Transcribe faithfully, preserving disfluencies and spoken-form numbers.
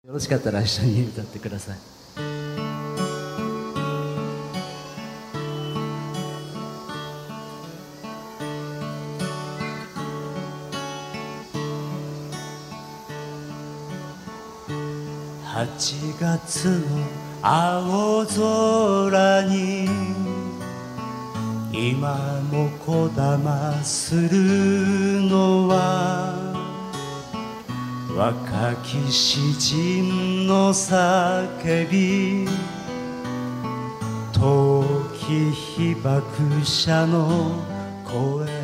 よろしかったら一緒に歌ってください。はちがつの青空に今もこだまするのは若き詩人の叫び、遠き被爆者の声。